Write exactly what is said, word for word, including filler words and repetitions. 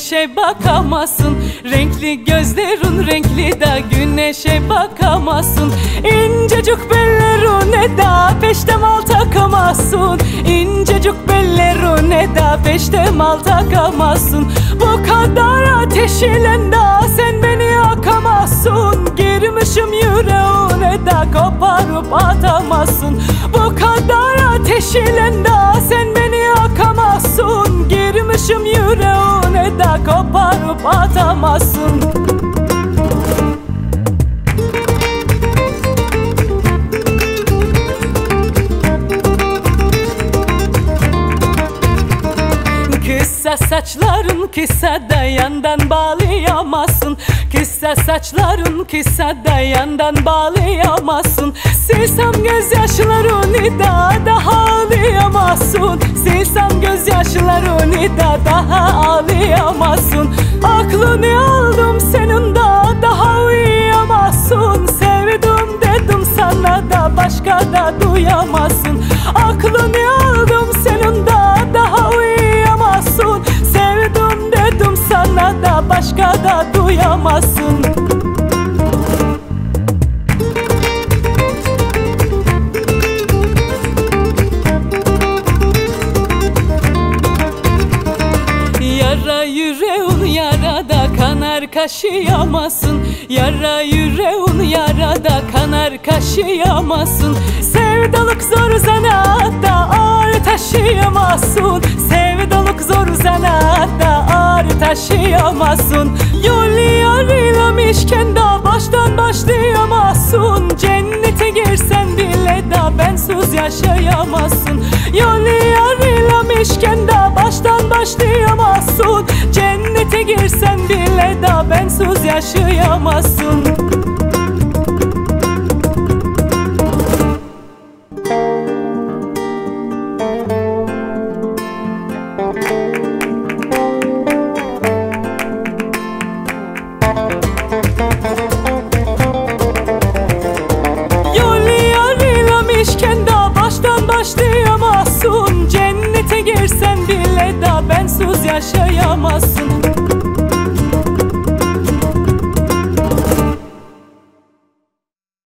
güneşe bakamazsın. Renkli gözlerin renkli da güneşe bakamazsın. İncecik bellerine da peştemal takamazsın. İncecik bellerine da peştemal takamazsın. Bu kadar ateş ile da sen beni yakamazsın. Girmişim yüreğine da koparıp atamazsın. Bu kadar ateş ile da sen beni yakamazsın. Girmişim yüreğine da koparıp atamazsın. Kısa saçların kısa da yandan bağlayamazsın. Kısa saçların kısa da yandan bağlayamazsın. Silsem gözyaşlarını da daha ağlayamazsın. Silsem gözyaşlarını da daha ağlayamazsın. Aklını aldım senin da daha uyuyamazsın. Sevdim dedim sana da başka da duyamazsın. Aklını aldım senin da daha uyuyamazsın. Sevdim dedim sana da başka da duyamazsın. Yara yüreğin yarada kanar kaşıyamazsın. Yara yüreğin yarada kanar kaşıyamazsın. Sevdalık zor zanatta ağır taşıyamazsın. Sevdalık zor zanatta ağır taşıyamazsın. Yol yarılamışken da baştan başlayamazsın. Cennete girsen bile da bensiz yaşayamazsın. Yol yarılamışken da baştan başlayamazsın. Cennete girsen bile da bensiz yaşayamazsın. Yol yarılamışken da baştan başlayamazsın. Cennete girsen bile da bensiz yaşayamazsın.